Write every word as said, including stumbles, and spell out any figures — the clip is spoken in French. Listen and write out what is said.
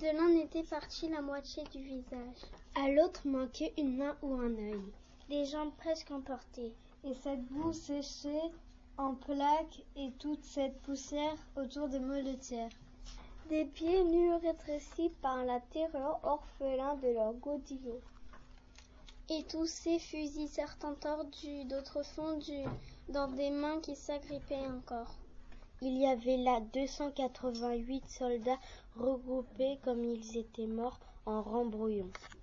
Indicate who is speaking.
Speaker 1: De l'un était partie la moitié du visage.
Speaker 2: À l'autre manquait une main ou un œil.
Speaker 1: Les jambes presque emportées.
Speaker 3: Et cette boue séchée en plaques et toute cette poussière autour des molletières.
Speaker 1: Des pieds nus rétrécis par la terreur, orphelins de leurs godillots. Et tous ces fusils, certains tordus, d'autres fondus, dans des mains qui s'agrippaient encore.
Speaker 2: Il y avait là deux cent quatre-vingt-huit soldats regroupés comme ils étaient morts en rang brouillon.